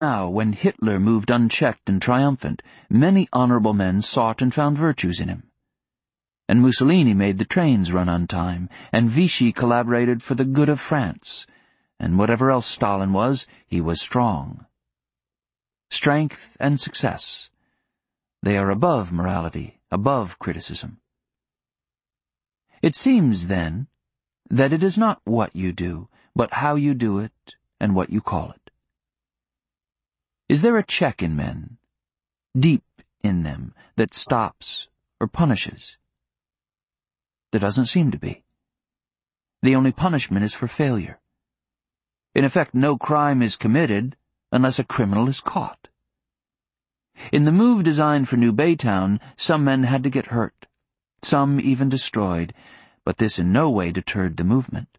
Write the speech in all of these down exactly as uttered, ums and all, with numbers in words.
Now, when Hitler moved unchecked and triumphant, many honorable men sought and found virtues in him. And Mussolini made the trains run on time, and Vichy collaborated for the good of France, and whatever else Stalin was, he was strong. Strength and success. They are above morality, above criticism. It seems, then, that it is not what you do, but how you do it and what you call it. Is there a check in men, deep in them, that stops or punishes? There doesn't seem to be. The only punishment is for failure. In effect, no crime is committed unless a criminal is caught. In the move designed for New Baytown, some men had to get hurt, some even destroyed, but this in no way deterred the movement.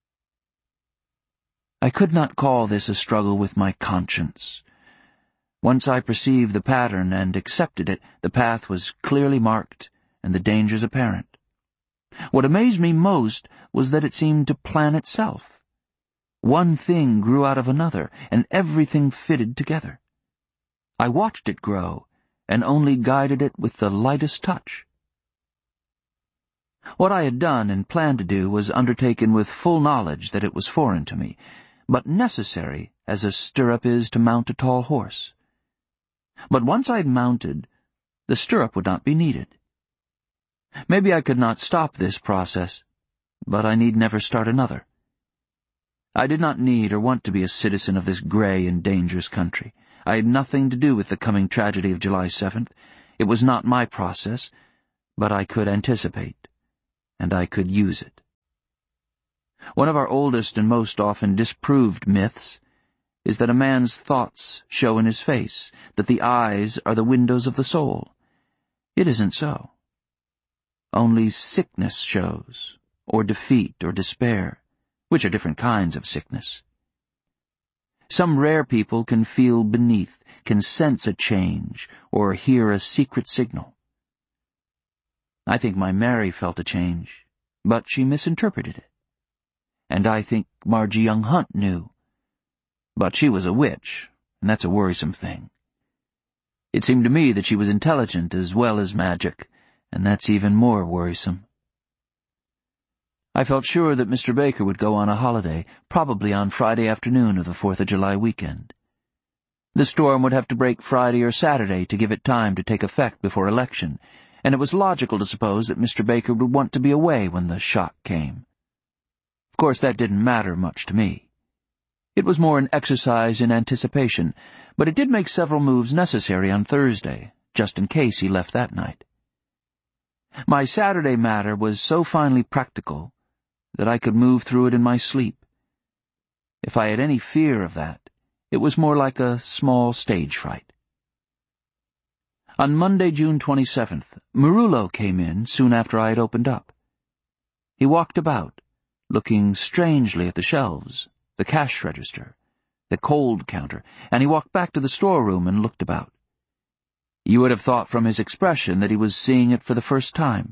I could not call this a struggle with my conscience. Once I perceived the pattern and accepted it, the path was clearly marked and the dangers apparent. What amazed me most was that it seemed to plan itself. One thing grew out of another, and everything fitted together. I watched it grow, and only guided it with the lightest touch. What I had done and planned to do was undertaken with full knowledge that it was foreign to me, but necessary as a stirrup is to mount a tall horse. But once I had mounted, the stirrup would not be needed. Maybe I could not stop this process, but I need never start another. I did not need or want to be a citizen of this gray and dangerous country. I had nothing to do with the coming tragedy of July seventh. It was not my process, but I could anticipate, and I could use it. One of our oldest and most often disproved myths is that a man's thoughts show in his face, that the eyes are the windows of the soul. It isn't so. Only sickness shows, or defeat or despair, which are different kinds of sickness. Some rare people can feel beneath, can sense a change, or hear a secret signal. I think my Mary felt a change, but she misinterpreted it. And I think Margie Young Hunt knew. But she was a witch, and that's a worrisome thing. It seemed to me that she was intelligent as well as magic, and that's even more worrisome. I felt sure that Mister Baker would go on a holiday, probably on Friday afternoon of the Fourth of July weekend. The storm would have to break Friday or Saturday to give it time to take effect before election, and it was logical to suppose that Mister Baker would want to be away when the shock came. Of course, that didn't matter much to me. It was more an exercise in anticipation, but it did make several moves necessary on Thursday, just in case he left that night. My Saturday matter was so finely practical that I could move through it in my sleep. If I had any fear of that, it was more like a small stage fright. On Monday, June twenty-seventh, Marullo came in soon after I had opened up. He walked about, looking strangely at the shelves, the cash register, the cold counter, and he walked back to the storeroom and looked about. You would have thought from his expression that he was seeing it for the first time.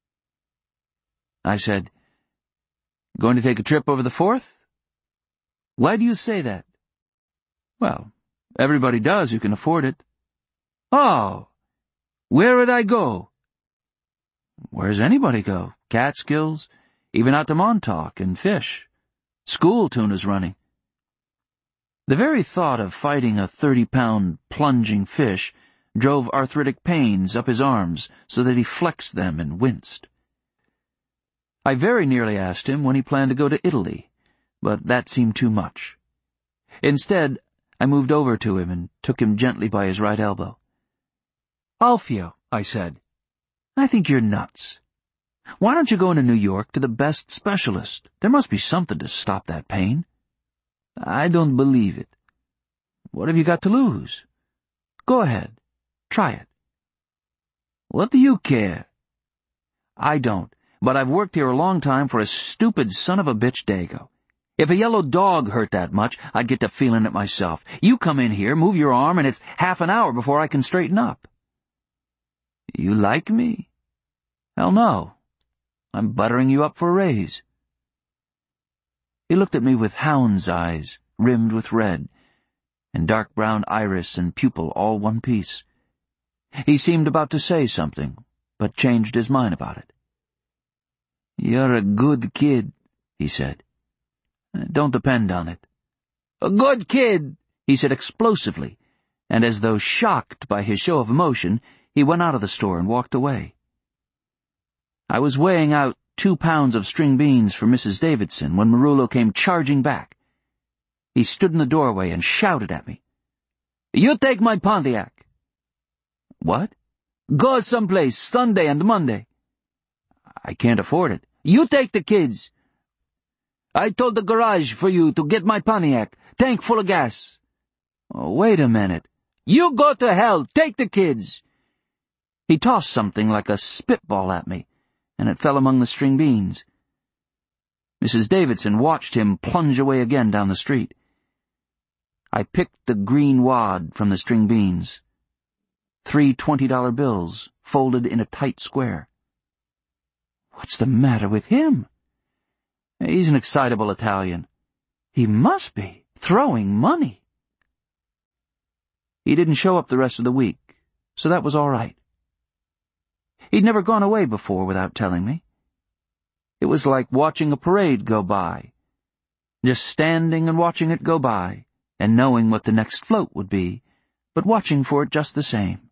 I said, "Going to take a trip over the Fourth?" "Why do you say that?" "Well, everybody does who can afford it." "Oh, where would I go?" "Where's anybody go? Catskills, even out to Montauk and fish. School tuna's running." The very thought of fighting a thirty-pound plunging fish drove arthritic pains up his arms so that he flexed them and winced. I very nearly asked him when he planned to go to Italy, but that seemed too much. Instead, I moved over to him and took him gently by his right elbow. "Alfio," I said, "I think you're nuts. Why don't you go into New York to the best specialist? There must be something to stop that pain." "I don't believe it." "What have you got to lose? Go ahead. Try it." "What do you care?" "I don't, but I've worked here a long time for a stupid son of a bitch Dago. If a yellow dog hurt that much, I'd get to feeling it myself. You come in here, move your arm, and it's half an hour before I can straighten up." "You like me?" "Hell no. I'm buttering you up for a raise." He looked at me with hound's eyes, rimmed with red, and dark brown iris and pupil all one piece. He seemed about to say something, but changed his mind about it. "You're a good kid," he said. "Don't depend on it." "A good kid," he said explosively, and as though shocked by his show of emotion, he went out of the store and walked away. I was weighing out two pounds of string beans for Missus Davidson when Marullo came charging back. He stood in the doorway and shouted at me. "You take my Pontiac." "What?" "Go someplace, Sunday and Monday." "I can't afford it." "You take the kids." "I told the garage for you to get my Pontiac, tank full of gas." "Oh, wait a minute." "You go to hell, take the kids." He tossed something like a spitball at me, and it fell among the string beans. Missus Davidson watched him plunge away again down the street. I picked the green wad from the string beans. Three twenty-dollar bills, folded in a tight square. What's the matter with him? He's an excitable Italian. He must be throwing money. He didn't show up the rest of the week, so that was all right. He'd never gone away before without telling me. It was like watching a parade go by, just standing and watching it go by, and knowing what the next float would be, but watching for it just the same.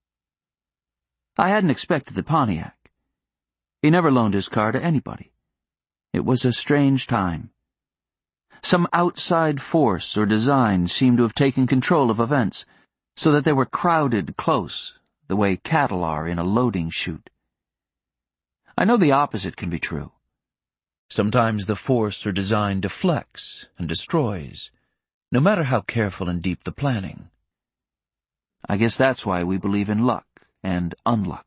I hadn't expected the Pontiac. He never loaned his car to anybody. It was a strange time. Some outside force or design seemed to have taken control of events, so that they were crowded close, the way cattle are in a loading chute. I know the opposite can be true. Sometimes the force or design deflects and destroys, no matter how careful and deep the planning. I guess that's why we believe in luck and unluck.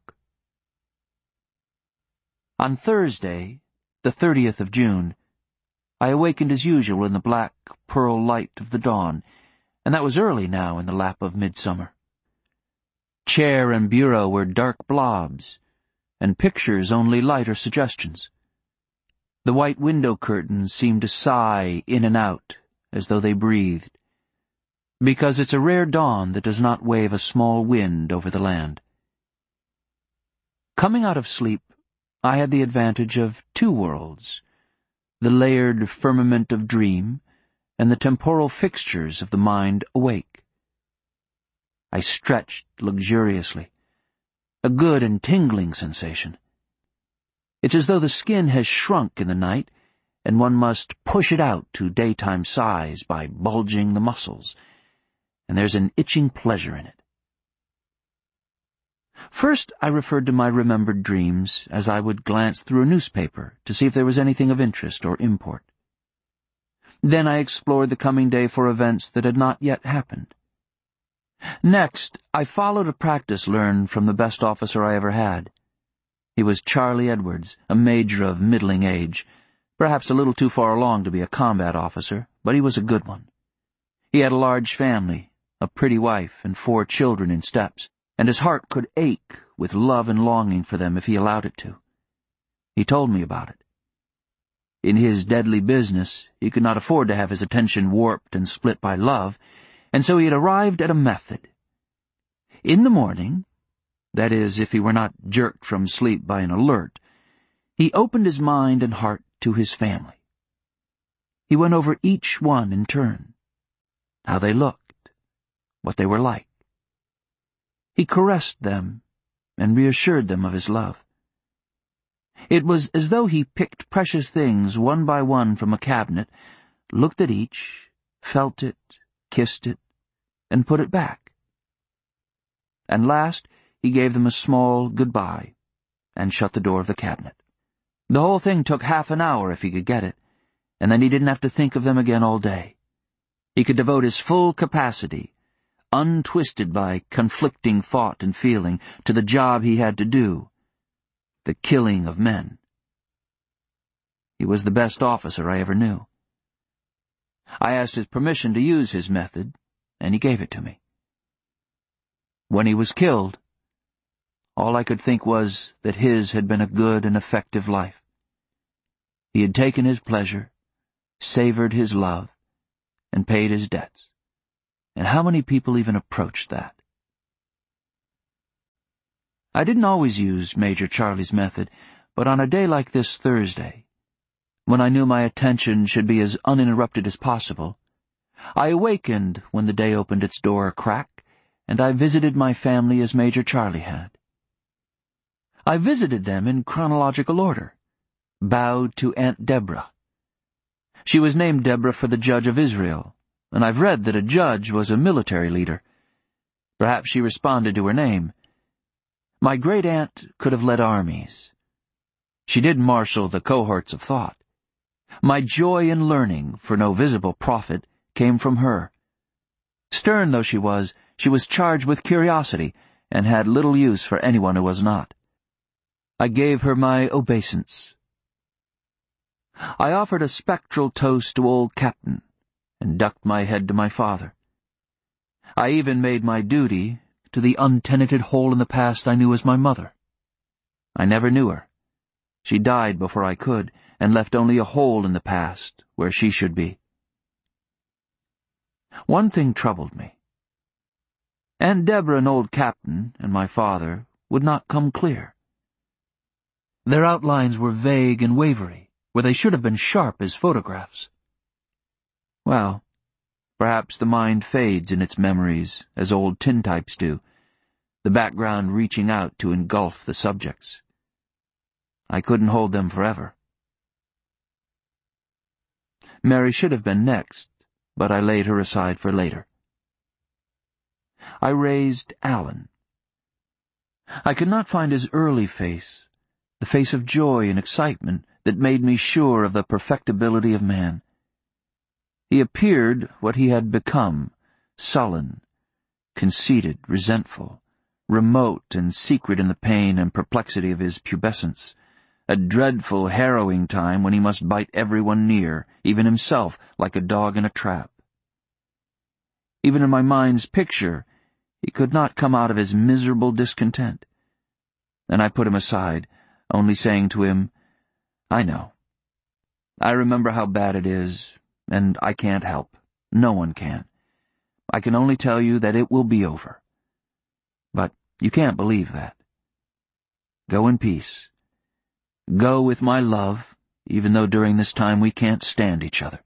On Thursday, the thirtieth of June, I awakened as usual in the black pearl light of the dawn, and that was early now in the lap of midsummer. Chair and bureau were dark blobs, and pictures only lighter suggestions. The white window curtains seemed to sigh in and out as though they breathed, because it's a rare dawn that does not wave a small wind over the land. Coming out of sleep, I had the advantage of two worlds, the layered firmament of dream and the temporal fixtures of the mind awake. I stretched luxuriously, a good and tingling sensation. It's as though the skin has shrunk in the night, and one must push it out to daytime size by bulging the muscles, and there's an itching pleasure in it. First, I referred to my remembered dreams as I would glance through a newspaper to see if there was anything of interest or import. Then I explored the coming day for events that had not yet happened. Next, I followed a practice learned from the best officer I ever had. He was Charlie Edwards, a major of middling age, perhaps a little too far along to be a combat officer, but he was a good one. He had a large family, a pretty wife, and four children in steps, and his heart could ache with love and longing for them if he allowed it to. He told me about it. In his deadly business, he could not afford to have his attention warped and split by love, and so he had arrived at a method. In the morning, that is, if he were not jerked from sleep by an alert, he opened his mind and heart to his family. He went over each one in turn, how they looked, what they were like. He caressed them and reassured them of his love. It was as though he picked precious things one by one from a cabinet, looked at each, felt it, kissed it, and put it back. And last, he gave them a small goodbye and shut the door of the cabinet. The whole thing took half an hour if he could get it, and then he didn't have to think of them again all day. He could devote his full capacity, untwisted by conflicting thought and feeling, to the job he had to do, the killing of men. He was the best officer I ever knew. I asked his permission to use his method, and he gave it to me. When he was killed, all I could think was that his had been a good and effective life. He had taken his pleasure, savored his love, and paid his debts. and how many people even approached that? I didn't always use Major Charlie's method, but on a day like this Thursday, when I knew my attention should be as uninterrupted as possible, I awakened when the day opened its door a crack, and I visited my family as Major Charlie had. I visited them in chronological order, bowed to Aunt Deborah. She was named Deborah for the judge of Israel, and I've read that a judge was a military leader. Perhaps she responded to her name. My great-aunt could have led armies. She did marshal the cohorts of thought. My joy in learning, for no visible profit, came from her. Stern though she was, she was charged with curiosity, and had little use for anyone who was not. I gave her my obeisance. I offered a spectral toast to old Captain, and ducked my head to my father. I even made my duty to the untenanted hole in the past I knew as my mother. I never knew her. She died before I could, and left only a hole in the past where she should be. One thing troubled me. Aunt Deborah and old Captain and my father would not come clear. Their outlines were vague and wavery, where they should have been sharp as photographs. Well, perhaps the mind fades in its memories, as old tintypes do, the background reaching out to engulf the subjects. I couldn't hold them forever. Mary should have been next, but I laid her aside for later. I raised Alan. I could not find his early face, the face of joy and excitement that made me sure of the perfectibility of man. He appeared what he had become, sullen, conceited, resentful, remote and secret in the pain and perplexity of his pubescence, a dreadful, harrowing time when he must bite everyone near, even himself, like a dog in a trap. Even in my mind's picture, he could not come out of his miserable discontent. And I put him aside, only saying to him, I know. I remember how bad it is, and I can't help. No one can. I can only tell you that it will be over. But you can't believe that. Go in peace. Go with my love, even though during this time we can't stand each other.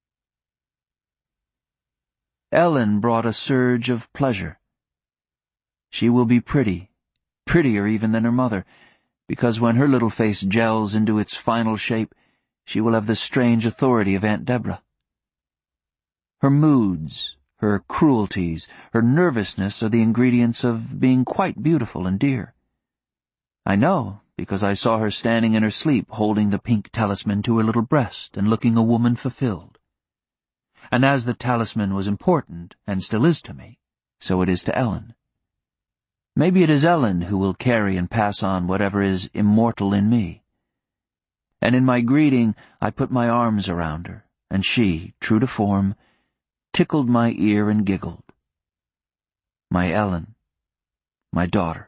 Ellen brought a surge of pleasure. She will be pretty, prettier even than her mother, because when her little face gels into its final shape, she will have the strange authority of Aunt Deborah. Her moods, her cruelties, her nervousness are the ingredients of being quite beautiful and dear. I know, because I saw her standing in her sleep holding the pink talisman to her little breast and looking a woman fulfilled. And as the talisman was important, and still is to me, so it is to Ellen. Maybe it is Ellen who will carry and pass on whatever is immortal in me. And in my greeting I put my arms around her, and she, true to form, tickled my ear and giggled. My Ellen, my daughter.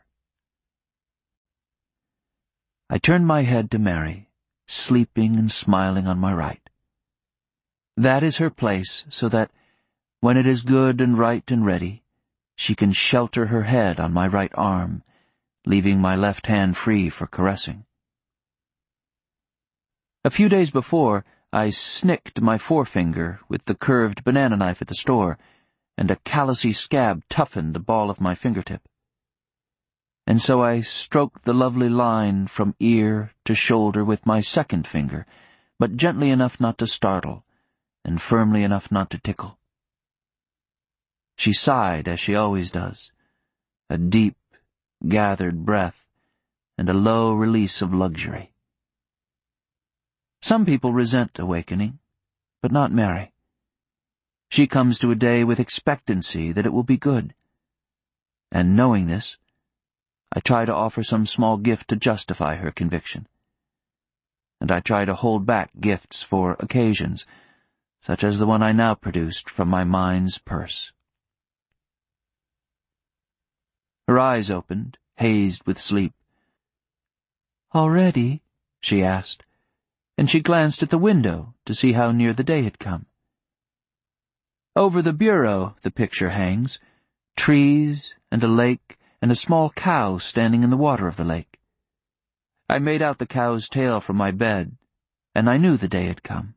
I turned my head to Mary, sleeping and smiling on my right. That is her place, so that, when it is good and right and ready, she can shelter her head on my right arm, leaving my left hand free for caressing. A few days before, I snicked my forefinger with the curved banana knife at the store, and a callousy scab toughened the ball of my fingertip. And so I stroked the lovely line from ear to shoulder with my second finger, but gently enough not to startle, and firmly enough not to tickle. She sighed, as she always does, a deep, gathered breath, and a low release of luxury. Some people resent awakening, but not Mary. She comes to a day with expectancy that it will be good. And knowing this, I try to offer some small gift to justify her conviction. And I try to hold back gifts for occasions, such as the one I now produced from my mind's purse. Her eyes opened, hazed with sleep. "Already?" she asked, and she glanced at the window to see how near the day had come. Over the bureau the picture hangs, trees and a lake and a small cow standing in the water of the lake. I made out the cow's tail from my bed, and I knew the day had come.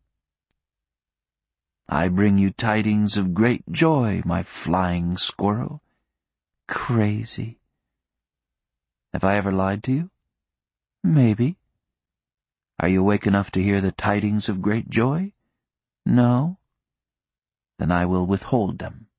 I bring you tidings of great joy, my flying squirrel. Crazy. Have I ever lied to you? Maybe. Are you awake enough to hear the tidings of great joy? No? Then I will withhold them.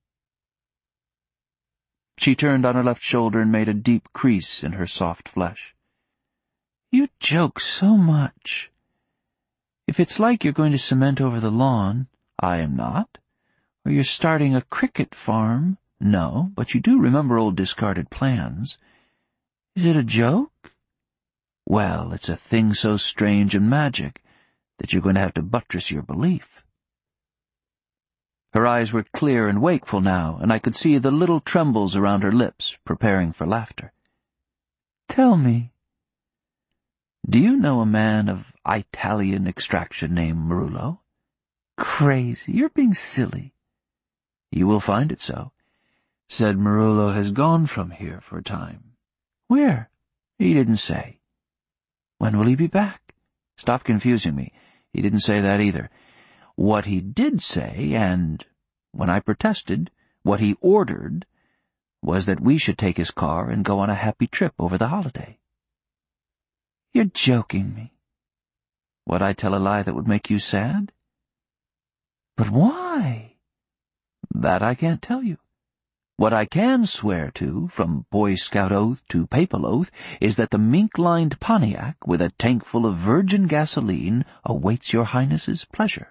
She turned on her left shoulder and made a deep crease in her soft flesh. You joke so much. If it's like you're going to cement over the lawn, I am not. Or you're starting a cricket farm, no, but you do remember old discarded plans. Is it a joke? Well, it's a thing so strange and magic that you're going to have to buttress your belief. Her eyes were clear and wakeful now, and I could see the little trembles around her lips, preparing for laughter. Tell me. Do you know a man of Italian extraction named Marullo? Crazy, you're being silly. You will find it so. Said Marullo has gone from here for a time. Where? He didn't say. When will he be back? Stop confusing me. He didn't say that either. What he did say, and, when I protested, what he ordered, was that we should take his car and go on a happy trip over the holiday. You're joking me. Would I tell a lie that would make you sad? But why? That I can't tell you. What I can swear to, from Boy Scout oath to papal oath, is that the mink-lined Pontiac, with a tank full of virgin gasoline, awaits your Highness's pleasure.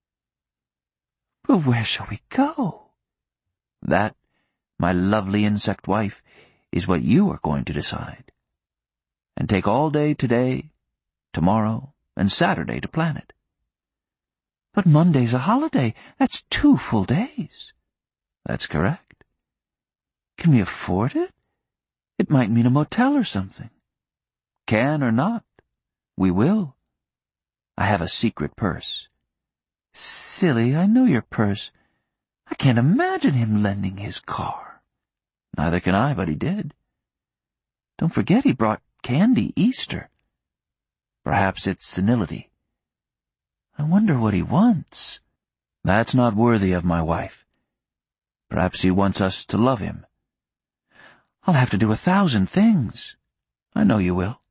But where shall we go? That, my lovely insect wife, is what you are going to decide. And take all day today, tomorrow, and Saturday to plan it. But Monday's a holiday. That's two full days. That's correct. Can we afford it? It might mean a motel or something. Can or not, we will. I have a secret purse. Silly, I know your purse. I can't imagine him lending his car. Neither can I, but he did. Don't forget he brought candy Easter. Perhaps it's senility. I wonder what he wants. That's not worthy of my wife. Perhaps he wants us to love him. I'll have to do a thousand things. I know you will.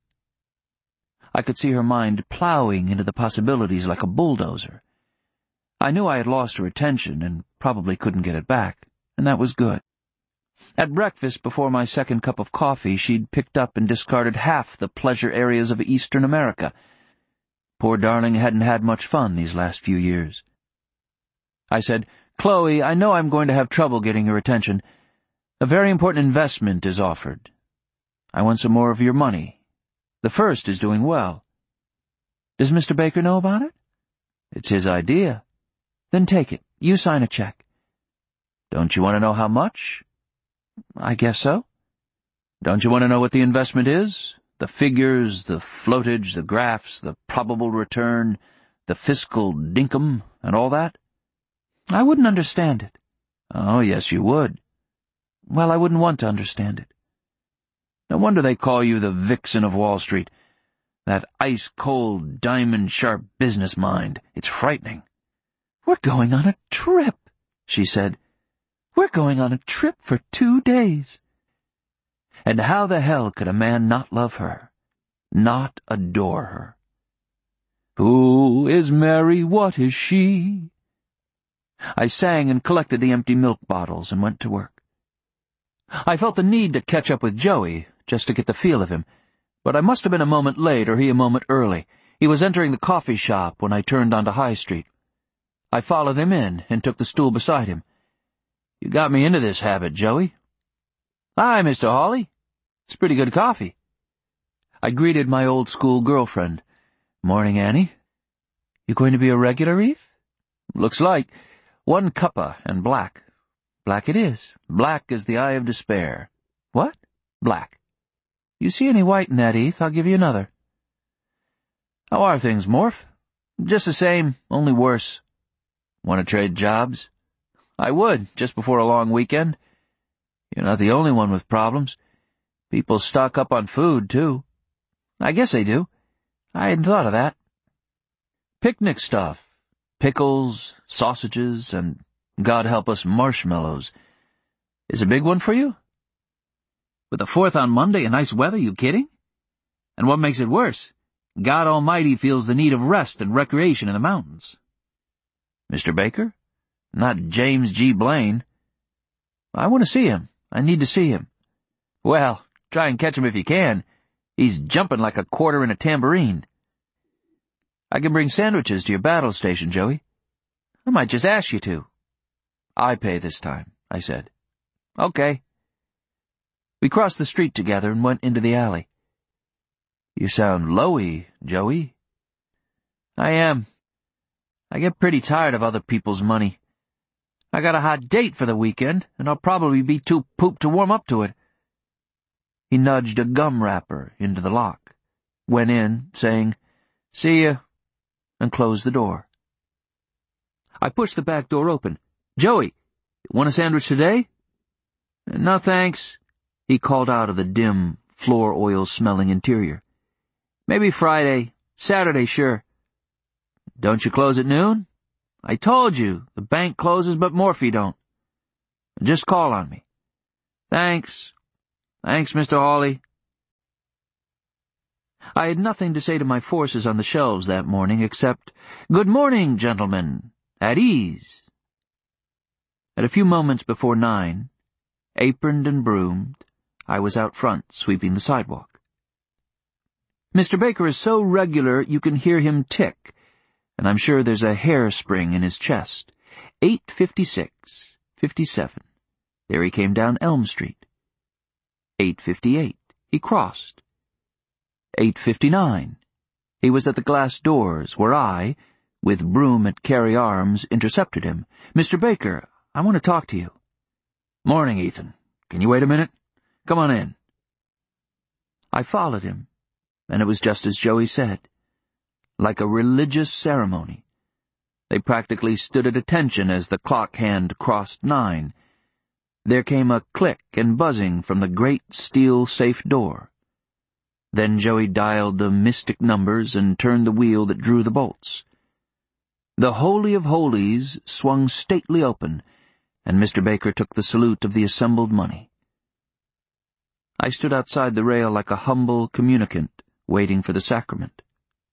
I could see her mind plowing into the possibilities like a bulldozer. I knew I had lost her attention and probably couldn't get it back, and that was good. At breakfast, before my second cup of coffee, she'd picked up and discarded half the pleasure areas of Eastern America. Poor darling hadn't had much fun these last few years. I said, Chloe, I know I'm going to have trouble getting your attention. A very important investment is offered. I want some more of your money. The first is doing well. Does Mister Baker know about it? It's his idea. Then take it. You sign a check. Don't you want to know how much? I guess so. Don't you want to know what the investment is? The figures, the floatage, the graphs, the probable return, the fiscal dinkum, and all that? I wouldn't understand it. Oh, yes, you would. Well, I wouldn't want to understand it. No wonder they call you the vixen of Wall Street. That ice-cold, diamond-sharp business mind. It's frightening. We're going on a trip, she said. We're going on a trip for two days. And how the hell could a man not love her, not adore her? Who is Mary? What is she? I sang and collected the empty milk bottles and went to work. I felt the need to catch up with Joey, just to get the feel of him, but I must have been a moment late or he a moment early. He was entering the coffee shop when I turned onto High Street. I followed him in and took the stool beside him. You got me into this habit, Joey. Hi, Mister Hawley. It's pretty good coffee. I greeted my old school girlfriend. Morning, Annie. You going to be a regular, Eve? Looks like. One cuppa and black. Black it is. Black as the eye of despair. What? Black. You see any white in that, Eve? I'll give you another. How are things, Morph? Just the same, only worse. Want to trade jobs? I would, just before a long weekend. You're not the only one with problems. People stock up on food, too. I guess they do. I hadn't thought of that. Picnic stuff. Pickles, sausages, and, God help us, marshmallows. Is a big one for you? With the fourth on Monday and nice weather, you kidding? And what makes it worse? God Almighty feels the need of rest and recreation in the mountains. Mister Baker? Not James G. Blaine. I want to see him. I need to see him. Well, try and catch him if you can. He's jumping like a quarter in a tambourine. I can bring sandwiches to your battle station, Joey. I might just ask you to. I pay this time, I said. Okay. We crossed the street together and went into the alley. You sound lowy, Joey. I am. I get pretty tired of other people's money. I got a hot date for the weekend, and I'll probably be too pooped to warm up to it. He nudged a gum wrapper into the lock, went in, saying, See ya, and closed the door. I pushed the back door open. Joey, want a sandwich today? No, thanks, he called out of the dim, floor oil-smelling interior. Maybe Friday, Saturday, sure. Don't you close at noon? I told you, the bank closes but Morphy don't. Just call on me. Thanks. Thanks, Mister Hawley. I had nothing to say to my forces on the shelves that morning except, Good morning, gentlemen. At ease. At a few moments before nine, aproned and broomed, I was out front sweeping the sidewalk. Mister Baker is so regular you can hear him tick, and I'm sure there's a hairspring in his chest. Eight fifty-six, fifty-seven. There he came down Elm Street. Eight fifty-eight. He crossed. Eight fifty-nine. He was at the glass doors where I, with broom at carry arms, intercepted him. Mister Baker, I want to talk to you. Morning, Ethan. Can you wait a minute? Come on in. I followed him, and it was just as Joey said. Like a religious ceremony. They practically stood at attention as the clock hand crossed nine. There came a click and buzzing from the great steel safe door. Then Joey dialed the mystic numbers and turned the wheel that drew the bolts. The Holy of Holies swung stately open, and Mister Baker took the salute of the assembled money. I stood outside the rail like a humble communicant, waiting for the sacrament.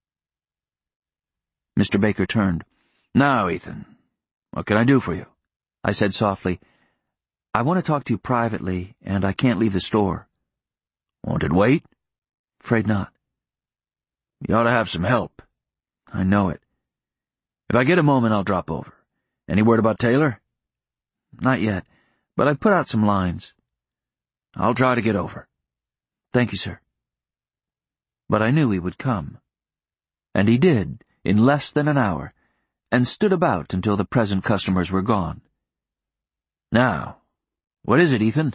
Mister Baker turned. Now, Ethan, what can I do for you? I said softly, I want to talk to you privately, and I can't leave the store. Won't it wait? Afraid not. You ought to have some help. I know it. If I get a moment, I'll drop over. Any word about Taylor? Not yet, but I've put out some lines. I'll try to get over. Thank you, sir. But I knew he would come. And he did, in less than an hour, and stood about until the present customers were gone. Now, what is it, Ethan?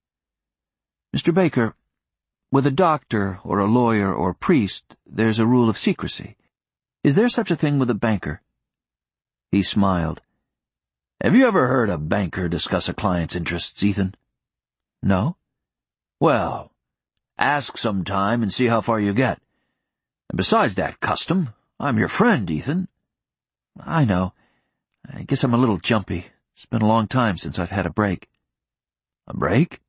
Mister Baker, with a doctor or a lawyer or priest, there's a rule of secrecy. Is there such a thing with a banker? He smiled. Have you ever heard a banker discuss a client's interests, Ethan? No. Well, ask sometime and see how far you get. And besides that custom, I'm your friend, Ethan. I know. I guess I'm a little jumpy. It's been a long time since I've had a break. A break?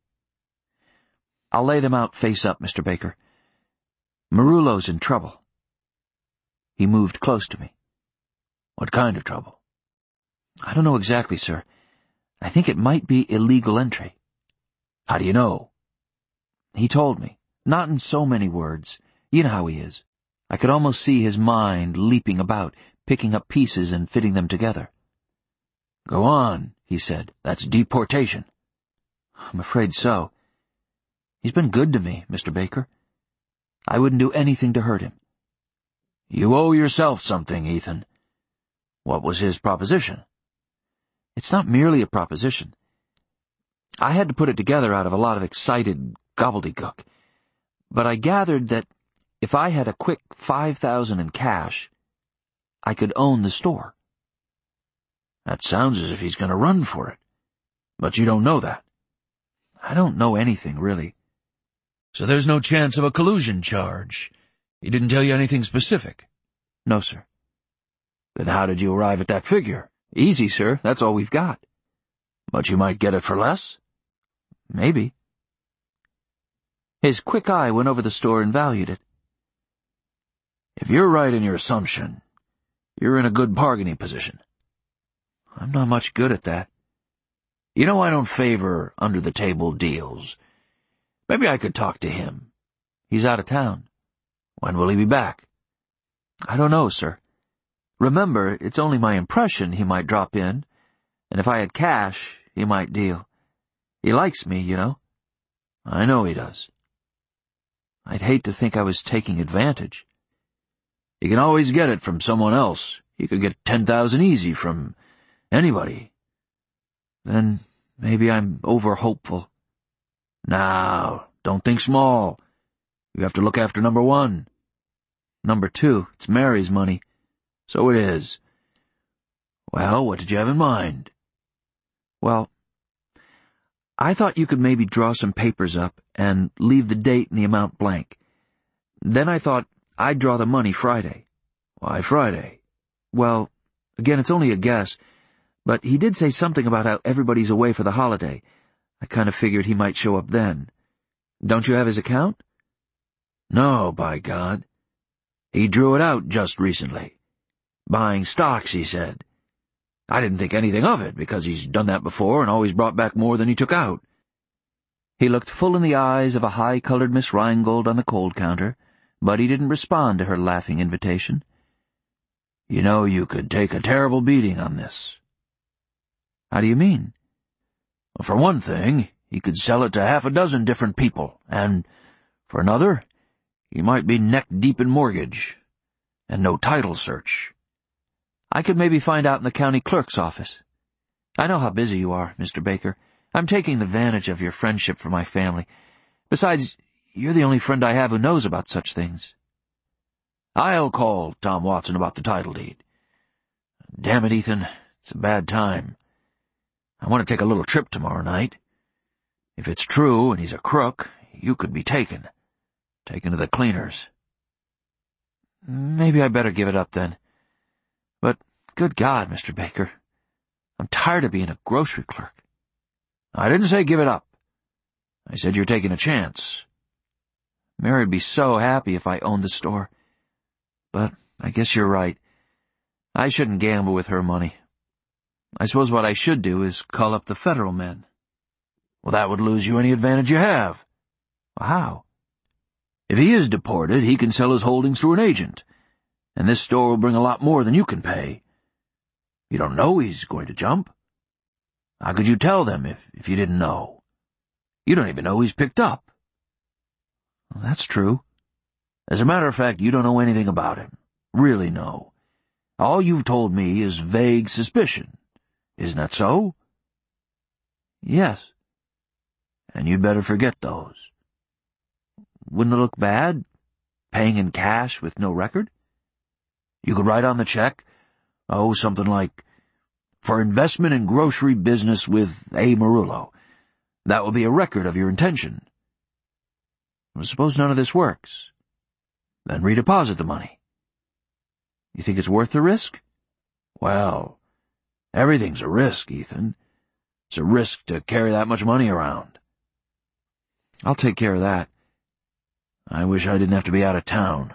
I'll lay them out face up, Mister Baker. Marullo's in trouble. He moved close to me. What kind of trouble? I don't know exactly, sir. I think it might be illegal entry. How do you know? He told me, not in so many words. You know how he is. I could almost see his mind leaping about, picking up pieces and fitting them together. Go on, he said. That's deportation. I'm afraid so. He's been good to me, Mister Baker. I wouldn't do anything to hurt him. You owe yourself something, Ethan. What was his proposition? It's not merely a proposition. I had to put it together out of a lot of excited gobbledygook, but I gathered that if I had a quick five thousand in cash, I could own the store. That sounds as if he's going to run for it. But you don't know that. I don't know anything, really. So there's no chance of a collusion charge. He didn't tell you anything specific? No, sir. Then how did you arrive at that figure? Easy, sir. That's all we've got. But you might get it for less? Maybe. His quick eye went over the store and valued it. If you're right in your assumption, you're in a good bargaining position. I'm not much good at that. You know I don't favor under-the-table deals. Maybe I could talk to him. He's out of town. When will he be back? I don't know, sir. Remember, it's only my impression he might drop in, and if I had cash, he might deal. He likes me, you know. I know he does. I'd hate to think I was taking advantage. You can always get it from someone else. You could get ten thousand easy from anybody. Then maybe I'm over-hopeful. Now, don't think small. You have to look after number one. Number two, it's Mary's money. So it is. Well, what did you have in mind? Well, I thought you could maybe draw some papers up and leave the date and the amount blank. Then I thought I'd draw the money Friday. Why Friday? Well, again, it's only a guess, but he did say something about how everybody's away for the holiday. I kind of figured he might show up then. Don't you have his account? No, by God. He drew it out just recently. Buying stocks, he said. I didn't think anything of it, because he's done that before and always brought back more than he took out. He looked full in the eyes of a high-colored Miss Reingold on the cold counter, but he didn't respond to her laughing invitation. You know, you could take a terrible beating on this. How do you mean? Well, for one thing, he could sell it to half a dozen different people, and, for another, he might be neck-deep in mortgage, and no title search. I could maybe find out in the county clerk's office. I know how busy you are, Mister Baker. I'm taking advantage of your friendship for my family. Besides, you're the only friend I have who knows about such things. I'll call Tom Watson about the title deed. Damn it, Ethan, it's a bad time. I want to take a little trip tomorrow night. If it's true and he's a crook, you could be taken. Taken to the cleaners. Maybe I better give it up then. But, good God, Mister Baker, I'm tired of being a grocery clerk. I didn't say give it up. I said you're taking a chance. Mary'd be so happy if I owned the store. But I guess you're right. I shouldn't gamble with her money. I suppose what I should do is call up the federal men. Well, that would lose you any advantage you have. How? If he is deported, he can sell his holdings through an agent, and this store will bring a lot more than you can pay. You don't know he's going to jump. How could you tell them if, if you didn't know? You don't even know he's picked up. Well, that's true. As a matter of fact, you don't know anything about him. Really know. All you've told me is vague suspicion. Isn't that so? Yes. And you'd better forget those. Wouldn't it look bad, paying in cash with no record? You could write on the check, oh, something like, for investment in grocery business with A. Marullo. That will be a record of your intention. Well, suppose none of this works. Then redeposit the money. You think it's worth the risk? Well, everything's a risk, Ethan. It's a risk to carry that much money around. I'll take care of that. I wish I didn't have to be out of town.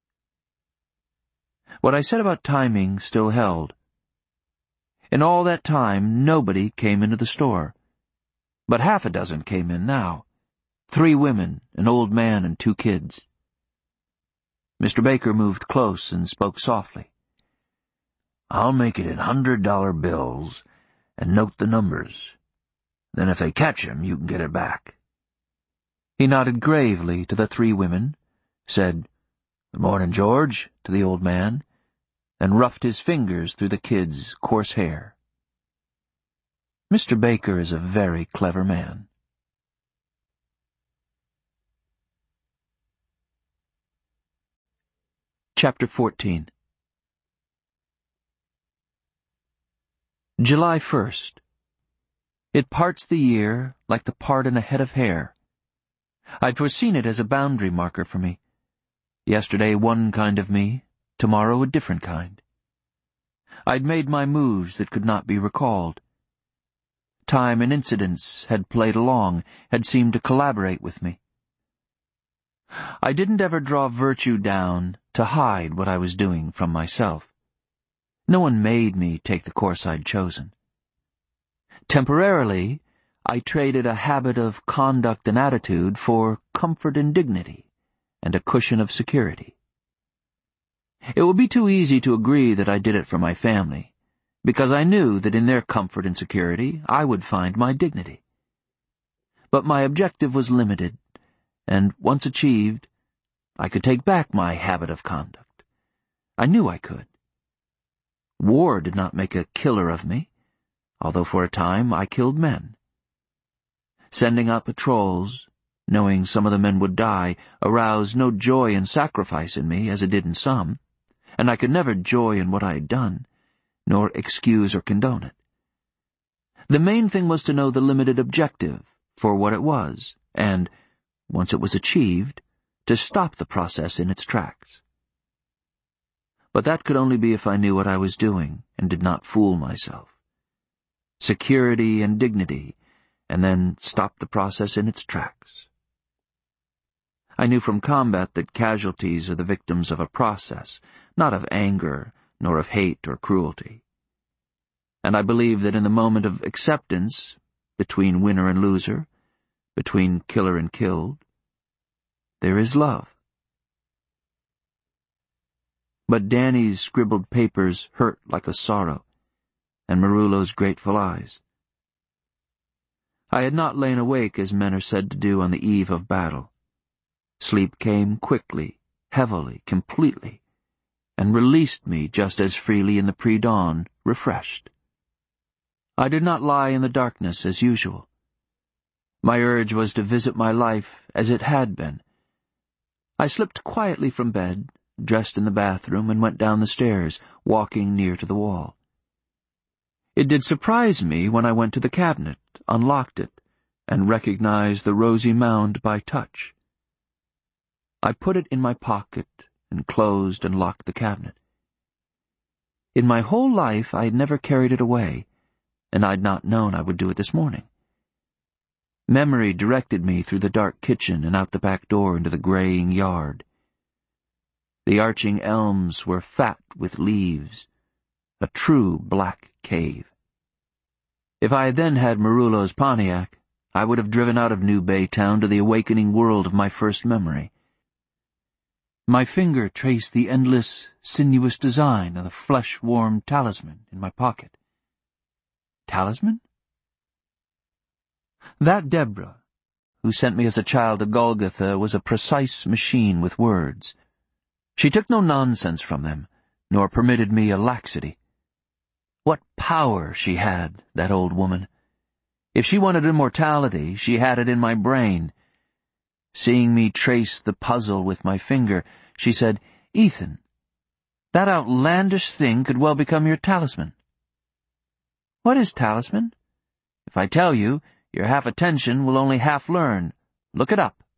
What I said about timing still held. In all that time, nobody came into the store. But half a dozen came in now. Three women, an old man, and two kids. Mister Baker moved close and spoke softly. I'll make it in hundred-dollar bills and note the numbers. Then if they catch him, you can get it back. He nodded gravely to the three women, said, "Good morning, George," to the old man, and roughed his fingers through the kid's coarse hair. Mister Baker is a very clever man. Chapter fourteen. July first. It parts the year like the part in a head of hair. I'd foreseen it as a boundary marker for me. Yesterday one kind of me, tomorrow a different kind. I'd made my moves that could not be recalled. Time and incidents had played along, had seemed to collaborate with me. I didn't ever draw virtue down to hide what I was doing from myself. No one made me take the course I'd chosen. Temporarily, I traded a habit of conduct and attitude for comfort and dignity, and a cushion of security. It would be too easy to agree that I did it for my family, because I knew that in their comfort and security I would find my dignity. But my objective was limited, and once achieved, I could take back my habit of conduct. I knew I could. War did not make a killer of me, although for a time I killed men. Sending out patrols, knowing some of the men would die, aroused no joy and sacrifice in me as it did in some, and I could never joy in what I had done, nor excuse or condone it. The main thing was to know the limited objective for what it was, and, once it was achieved, to stop the process in its tracks. But that could only be if I knew what I was doing and did not fool myself. Security and dignity, and then stop the process in its tracks. I knew from combat that casualties are the victims of a process, not of anger, nor of hate or cruelty. And I believe that in the moment of acceptance, between winner and loser, between killer and killed, there is love. But Danny's scribbled papers hurt like a sorrow, and Marullo's grateful eyes. I had not lain awake as men are said to do on the eve of battle. Sleep came quickly, heavily, completely, and released me just as freely in the pre-dawn, refreshed. I did not lie in the darkness as usual. My urge was to visit my life as it had been. I slipped quietly from bed, dressed in the bathroom, and went down the stairs, walking near to the wall. It did surprise me when I went to the cabinet, unlocked it, and recognized the rosy mound by touch. I put it in my pocket and closed and locked the cabinet. In my whole life I had never carried it away, and I'd not known I would do it this morning. Memory directed me through the dark kitchen and out the back door into the graying yard. The arching elms were fat with leaves, a true black cave. If I had then had Marullo's Pontiac, I would have driven out of New Baytown to the awakening world of my first memory. My finger traced the endless, sinuous design of the flesh-warm talisman in my pocket. Talisman? That Deborah, who sent me as a child to Golgotha, was a precise machine with words. She took no nonsense from them, nor permitted me a laxity. What power she had, that old woman! If she wanted immortality, she had it in my brain. Seeing me trace the puzzle with my finger, she said, "Ethan, that outlandish thing could well become your talisman." "What is talisman?" "If I tell you, your half attention will only half learn. Look it up."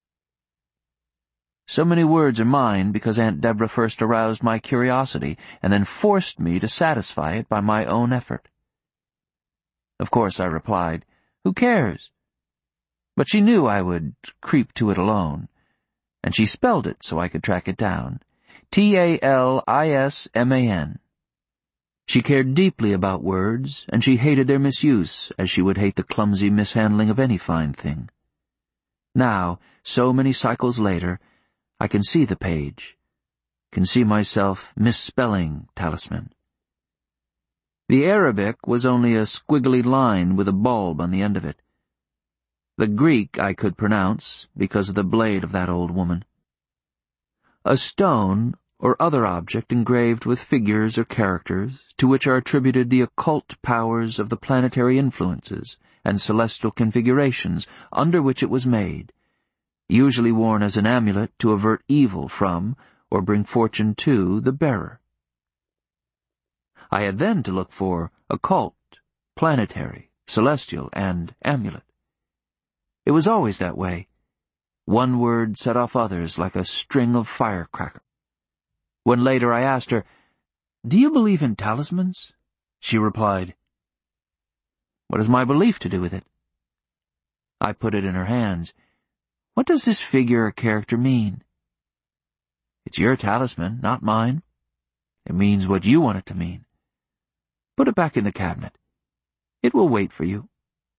So many words are mine because Aunt Deborah first aroused my curiosity and then forced me to satisfy it by my own effort. Of course, I replied, "Who cares?" But she knew I would creep to it alone, and she spelled it so I could track it down. T A L I S M A N. She cared deeply about words, and she hated their misuse as she would hate the clumsy mishandling of any fine thing. Now, so many cycles later, I can see the page, can see myself misspelling talisman. The Arabic was only a squiggly line with a bulb on the end of it. The Greek I could pronounce because of the blade of that old woman. A stone or other object engraved with figures or characters to which are attributed the occult powers of the planetary influences and celestial configurations under which it was made, usually worn as an amulet to avert evil from or bring fortune to the bearer. I had then to look for occult, planetary, celestial, and amulet. It was always that way. One word set off others like a string of firecrackers. When later I asked her, "Do you believe in talismans?" she replied, "What has my belief to do with it?" I put it in her hands. "What does this figure or character mean?" "It's your talisman, not mine. It means what you want it to mean. Put it back in the cabinet. It will wait for you."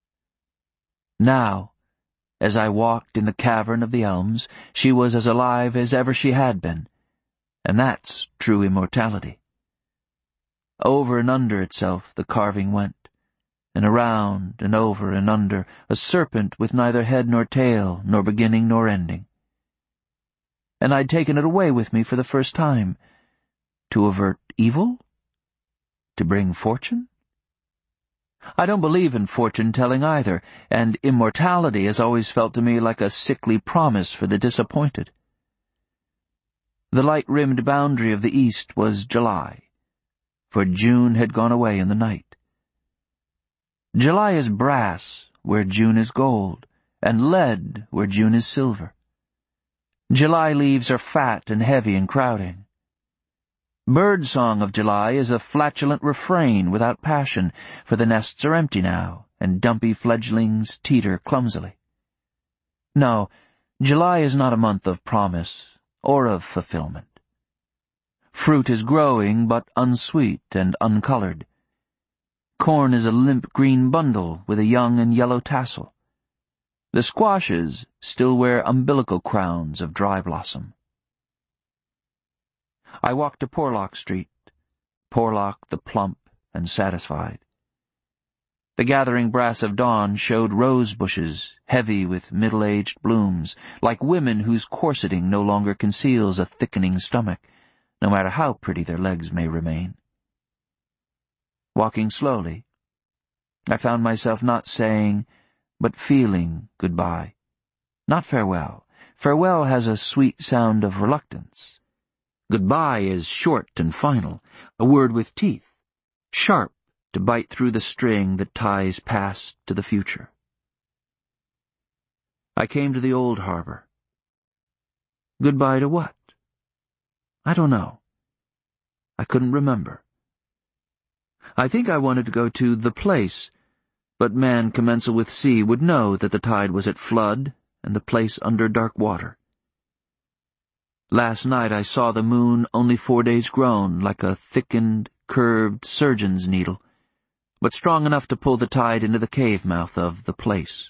Now, as I walked in the cavern of the elms, she was as alive as ever she had been, and that's true immortality. Over and under itself the carving went, and around and over and under, a serpent with neither head nor tail, nor beginning nor ending. And I'd taken it away with me for the first time, to avert evil? To bring fortune? I don't believe in fortune-telling either, and immortality has always felt to me like a sickly promise for the disappointed. The light-rimmed boundary of the east was July, for June had gone away in the night. July is brass where June is gold, and lead where June is silver. July leaves are fat and heavy and crowding. Bird-song of July is a flatulent refrain without passion, for the nests are empty now, and dumpy fledglings teeter clumsily. No, July is not a month of promise or of fulfillment. Fruit is growing, but unsweet and uncolored. Corn is a limp green bundle with a young and yellow tassel. The squashes still wear umbilical crowns of dry blossom. I walked to Porlock Street, Porlock the plump and satisfied. The gathering brass of dawn showed rose bushes, heavy with middle-aged blooms, like women whose corseting no longer conceals a thickening stomach, no matter how pretty their legs may remain. Walking slowly, I found myself not saying, but feeling goodbye. Not farewell. Farewell has a sweet sound of reluctance. Goodbye is short and final, a word with teeth, sharp to bite through the string that ties past to the future. I came to the old harbor. Goodbye to what? I don't know. I couldn't remember. I think I wanted to go to the place, but man commensal with sea would know that the tide was at flood and the place under dark water. Last night I saw the moon only four days grown, like a thickened, curved surgeon's needle, but strong enough to pull the tide into the cave mouth of the place.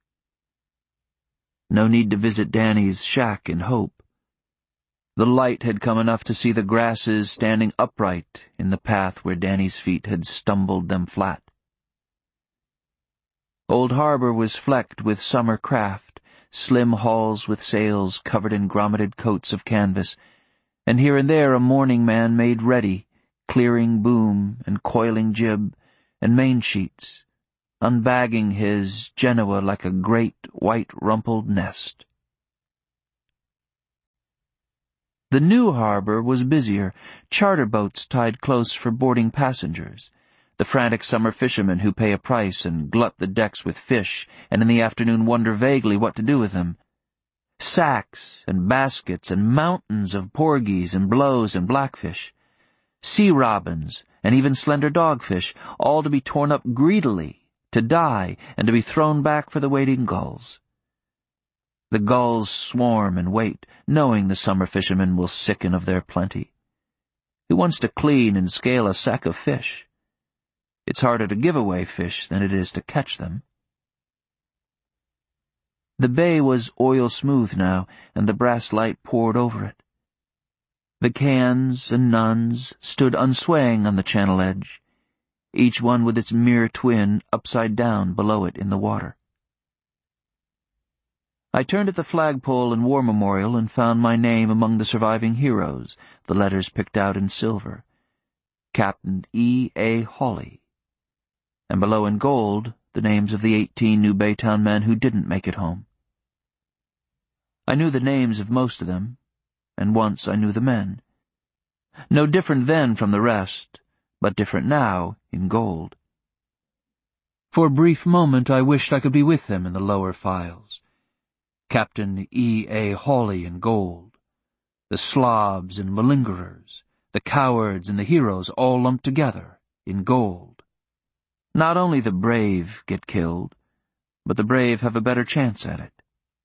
No need to visit Danny's shack in hope. The light had come enough to see the grasses standing upright in the path where Danny's feet had stumbled them flat. Old Harbor was flecked with summer craft, slim hulls with sails covered in grommeted coats of canvas, and here and there a mooring man made ready, clearing boom and coiling jib and main-sheets, unbagging his Genoa like a great white-rumpled nest. The new harbor was busier, charter boats tied close for boarding passengers, the frantic summer fishermen who pay a price and glut the decks with fish, and in the afternoon wonder vaguely what to do with them. Sacks and baskets and mountains of porgies and blows and blackfish, sea robins and even slender dogfish, all to be torn up greedily, to die, and to be thrown back for the waiting gulls. The gulls swarm and wait, knowing the summer fishermen will sicken of their plenty. Who wants to clean and scale a sack of fish? It's harder to give away fish than it is to catch them. The bay was oil-smooth now, and the brass light poured over it. The cans and nuns stood unswaying on the channel edge, each one with its mirror twin upside down below it in the water. I turned at the flagpole and war memorial and found my name among the surviving heroes, the letters picked out in silver. Captain E. A. Hawley. And below in gold, the names of the eighteen New Baytown men who didn't make it home. I knew the names of most of them, and once I knew the men. No different then from the rest, but different now in gold. For a brief moment I wished I could be with them in the lower files. Captain E. A. Hawley in gold. The slobs and malingerers, the cowards and the heroes all lumped together in gold. Not only the brave get killed, but the brave have a better chance at it.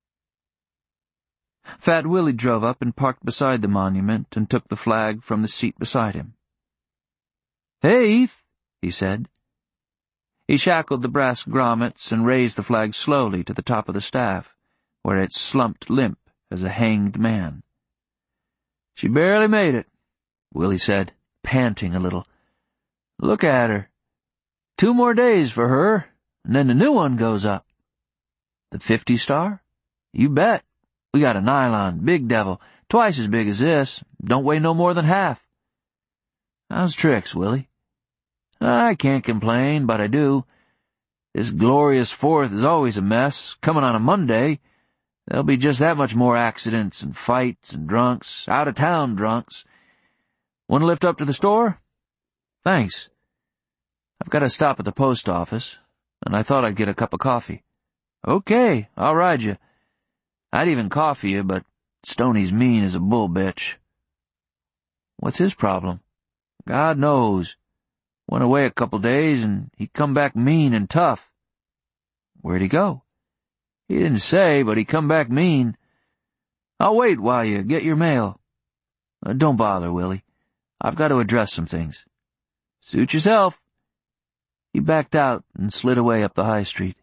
Fat Willie drove up and parked beside the monument and took the flag from the seat beside him. "Hey, Heath," he said. He shackled the brass grommets and raised the flag slowly to the top of the staff, where it slumped limp as a hanged man. "She barely made it," Willie said, panting a little. "Look at her. Two more days for her, and then the new one goes up." "The fifty star? You bet. We got a nylon, big devil, twice as big as this, don't weigh no more than half." "How's tricks, Willie?" "I can't complain, but I do. This glorious Fourth is always a mess. Coming on a Monday, there'll be just that much more accidents and fights and drunks, out-of-town drunks. Want to lift up to the store?" "Thanks. I've got to stop at the post office, and I thought I'd get a cup of coffee." "Okay, I'll ride you. I'd even coffee you, but Stoney's mean as a bull bitch." "What's his problem?" "God knows. Went away a couple days, and he come back mean and tough." "Where'd he go?" "He didn't say, but he come back mean. I'll wait while you get your mail." Uh, "Don't bother, Willie. I've got to address some things." "Suit yourself." He backed out and slid away up the high street.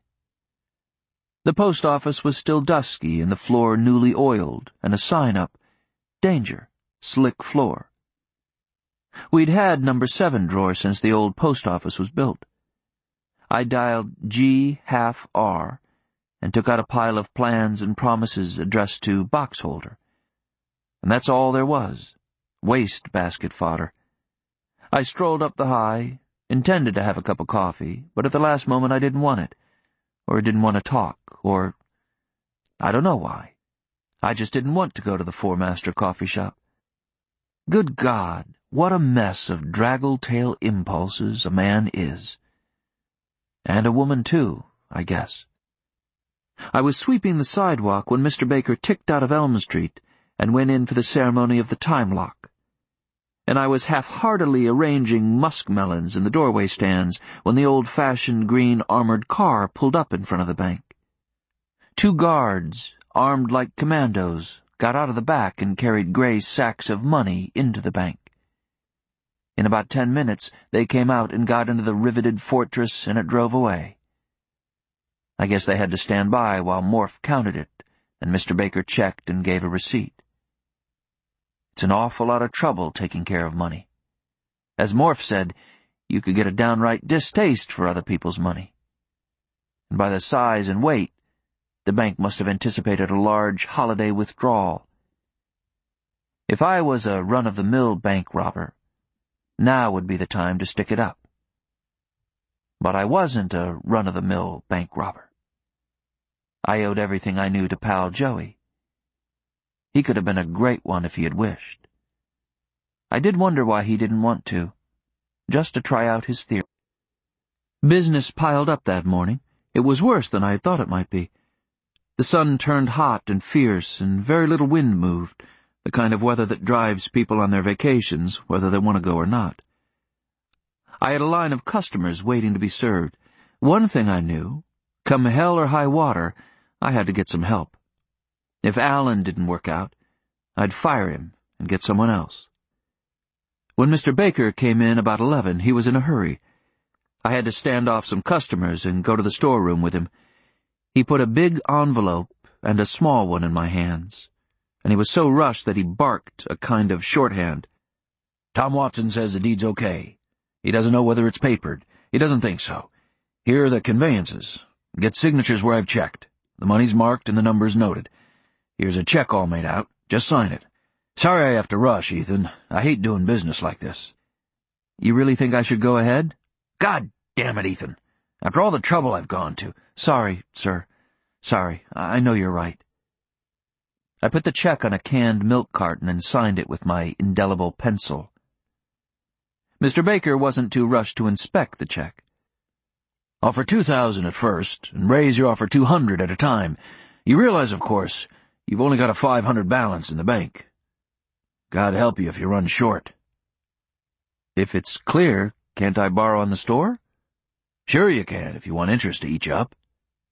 The post office was still dusky and the floor newly oiled, and a sign up, "Danger, slick floor." We'd had number seven drawer since the old post office was built. I dialed G half R and took out a pile of plans and promises addressed to box holder. And that's all there was, waste basket fodder. I strolled up the high, intended to have a cup of coffee, but at the last moment I didn't want it, or didn't want to talk, or I don't know why. I just didn't want to go to the Four Master coffee shop. Good God, what a mess of draggle-tail impulses a man is. And a woman, too, I guess. I was sweeping the sidewalk when Mister Baker ticked out of Elm Street and went in for the ceremony of the time lock. And I was half-heartedly arranging muskmelons in the doorway stands when the old-fashioned green armored car pulled up in front of the bank. Two guards, armed like commandos, got out of the back and carried gray sacks of money into the bank. In about ten minutes, they came out and got into the riveted fortress, and it drove away. I guess they had to stand by while Morph counted it, and Mister Baker checked and gave a receipt. It's an awful lot of trouble taking care of money. As Morph said, you could get a downright distaste for other people's money. And by the size and weight, the bank must have anticipated a large holiday withdrawal. If I was a run-of-the-mill bank robber, now would be the time to stick it up. But I wasn't a run-of-the-mill bank robber. I owed everything I knew to pal Joey. He could have been a great one if he had wished. I did wonder why he didn't want to, just to try out his theory. Business piled up that morning. It was worse than I had thought it might be. The sun turned hot and fierce, and very little wind moved, the kind of weather that drives people on their vacations, whether they want to go or not. I had a line of customers waiting to be served. One thing I knew, come hell or high water, I had to get some help. If Alan didn't work out, I'd fire him and get someone else. When Mister Baker came in about eleven, he was in a hurry. I had to stand off some customers and go to the storeroom with him. He put a big envelope and a small one in my hands, and he was so rushed that he barked a kind of shorthand. "Tom Watson says the deed's okay. He doesn't know whether it's papered. He doesn't think so. Here are the conveyances. Get signatures where I've checked. The money's marked and the numbers noted. Here's a check all made out. Just sign it. Sorry I have to rush, Ethan. I hate doing business like this." "You really think I should go ahead?" "God damn it, Ethan. After all the trouble I've gone to." "Sorry, sir. Sorry. I know you're right." I put the check on a canned milk carton and signed it with my indelible pencil. Mister Baker wasn't too rushed to inspect the check. Offer two thousand at first, and raise your offer two hundred at a time. You realize, of course, you've only got a five hundred balance in the bank. God help you if you run short. If it's clear, can't I borrow on the store? Sure you can, if you want interest to eat you up.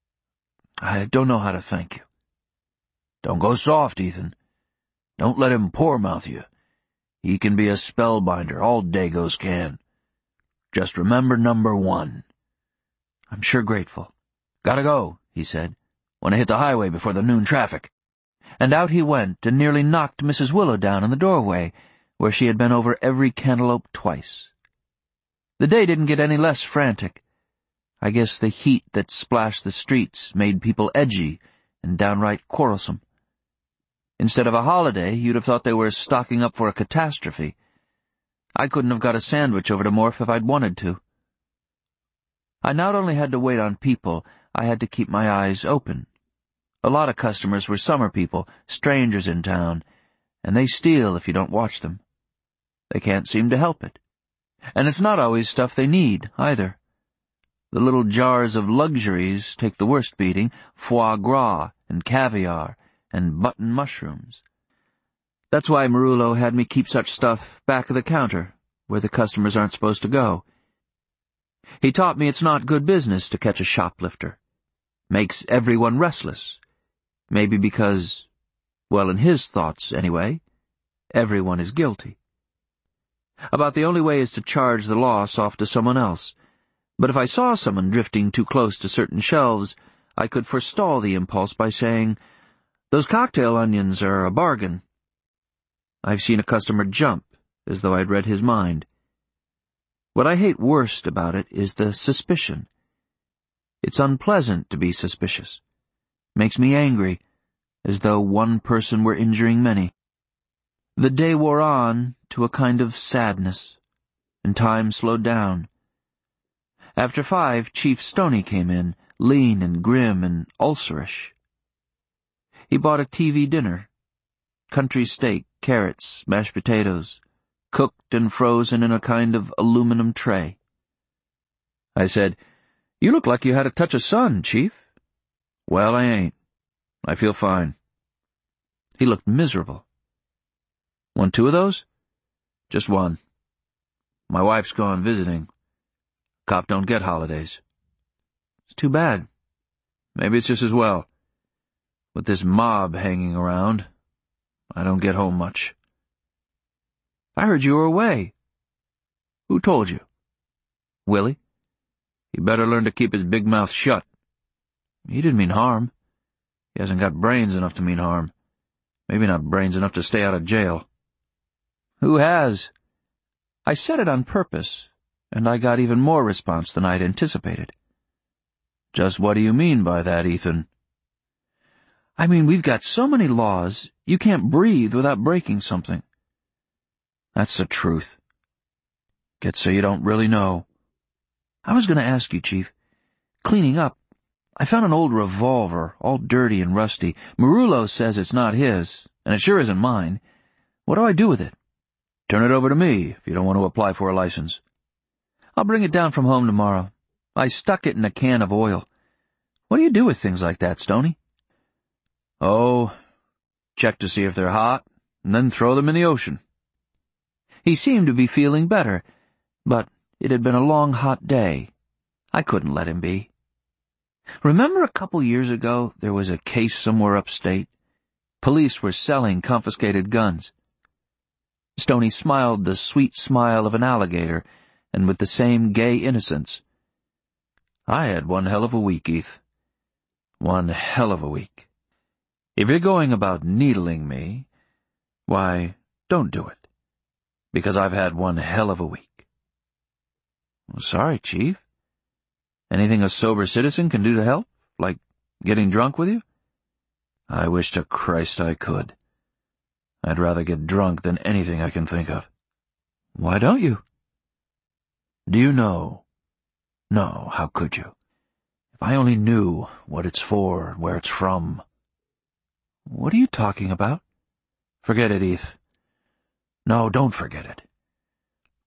I don't know how to thank you. Don't go soft, Ethan. Don't let him poor-mouth you. He can be a spellbinder, all Dagos can. Just remember number one. I'm sure grateful. Gotta go, he said. Want to hit the highway before the noon traffic. And out he went and nearly knocked Missus Willow down in the doorway, where she had been over every cantaloupe twice. The day didn't get any less frantic. I guess the heat that splashed the streets made people edgy and downright quarrelsome. Instead of a holiday, you'd have thought they were stocking up for a catastrophe. I couldn't have got a sandwich over to Morph if I'd wanted to. I not only had to wait on people, I had to keep my eyes open. A lot of customers were summer people, strangers in town, and they steal if you don't watch them. They can't seem to help it. And it's not always stuff they need, either. The little jars of luxuries take the worst beating, foie gras and caviar and button mushrooms. That's why Marullo had me keep such stuff back of the counter, where the customers aren't supposed to go. He taught me it's not good business to catch a shoplifter. Makes everyone restless. Maybe because, well, in his thoughts anyway, everyone is guilty. About the only way is to charge the loss off to someone else. But if I saw someone drifting too close to certain shelves, I could forestall the impulse by saying, "Those cocktail onions are a bargain." I've seen a customer jump, as though I'd read his mind. What I hate worst about it is the suspicion. It's unpleasant to be suspicious. Makes me angry, as though one person were injuring many. The day wore on to a kind of sadness, and time slowed down. After five, Chief Stoney came in, lean and grim and ulcerish. He bought a T V dinner. Country steak, carrots, mashed potatoes, cooked and frozen in a kind of aluminum tray. I said, "You look like you had a touch of sun, Chief." "Well, I ain't. I feel fine." He looked miserable. "Want two of those?" "Just one. My wife's gone visiting. Cop don't get holidays." "It's too bad. Maybe it's just as well. With this mob hanging around, I don't get home much." "I heard you were away." "Who told you?" "Willie. He better learn to keep his big mouth shut. He didn't mean harm. He hasn't got brains enough to mean harm. Maybe not brains enough to stay out of jail." "Who has?" I said it on purpose, and I got even more response than I'd anticipated. "Just what do you mean by that, Ethan?" "I mean, we've got so many laws, you can't breathe without breaking something." "That's the truth. Gets so you don't really know." "I was going to ask you, Chief. Cleaning up, I found an old revolver, all dirty and rusty. Marullo says it's not his, and it sure isn't mine. What do I do with it?" "Turn it over to me if you don't want to apply for a license." "I'll bring it down from home tomorrow. I stuck it in a can of oil. What do you do with things like that, Stoney?" "Oh, check to see if they're hot, and then throw them in the ocean." He seemed to be feeling better, but it had been a long, hot day. I couldn't let him be. "Remember a couple years ago there was a case somewhere upstate? Police were selling confiscated guns." Stoney smiled the sweet smile of an alligator, and with the same gay innocence. "I had one hell of a week, Eth. One hell of a week. If you're going about needling me, why, don't do it, because I've had one hell of a week." "Well, sorry, Chief. Anything a sober citizen can do to help, like getting drunk with you?" "I wish to Christ I could. I'd rather get drunk than anything I can think of." "Why don't you?" "Do you know? No, how could you? If I only knew what it's for and where it's from." "What are you talking about?" "Forget it, Eth. No, don't forget it.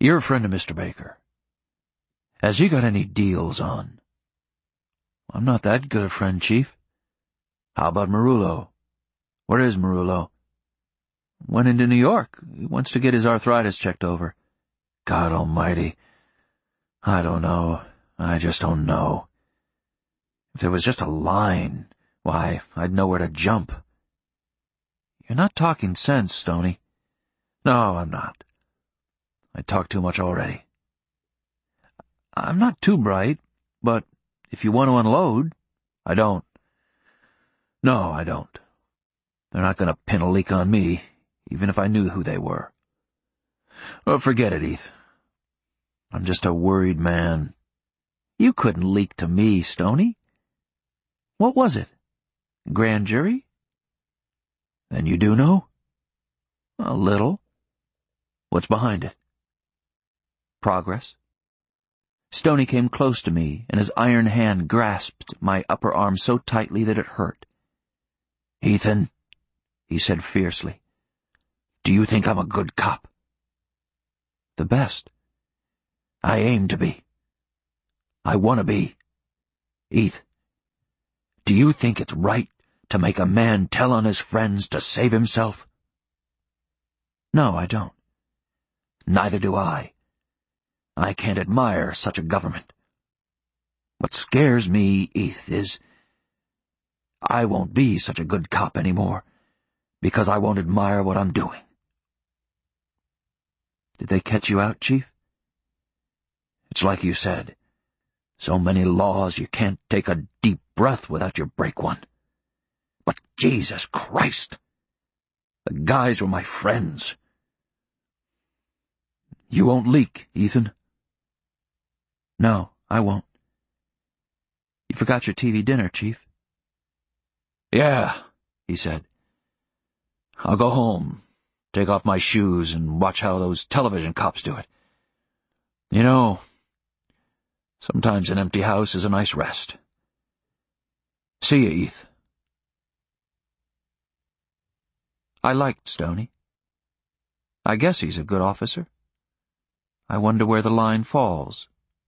You're a friend of Mister Baker. Has he got any deals on? I'm not that good a friend, Chief. How about Marullo? Where is Marullo? Went into New York. He wants to get his arthritis checked over. God almighty. I don't know. I just don't know. If there was just a line, why, I'd know where to jump. You're not talking sense, Stoney. No, I'm not. I talk too much already. I'm not too bright, but if you want to unload... I don't. No, I don't. They're not going to pin a leak on me, even if I knew who they were. Well, forget it, Heath. I'm just a worried man. You couldn't leak to me, Stoney. What was it? Grand jury? Then you do know? A little. What's behind it? Progress. Stoney came close to me, and his iron hand grasped my upper arm so tightly that it hurt. Ethan, he said fiercely, do you think I'm a good cop? The best. I aim to be. I want to be. Heath, do you think it's right to make a man tell on his friends to save himself? No, I don't. Neither do I. I can't admire such a government. What scares me, Heath, is I won't be such a good cop anymore because I won't admire what I'm doing. Did they catch you out, Chief? It's like you said. So many laws you can't take a deep breath without you break one. But Jesus Christ! The guys were my friends. You won't leak, Ethan? No, I won't. You forgot your T V dinner, Chief. Yeah, he said. I'll go home, take off my shoes, and watch how those television cops do it. You know, sometimes an empty house is a nice rest. See you, Heath. I liked Stoney. I guess he's a good officer. I wonder where the line falls.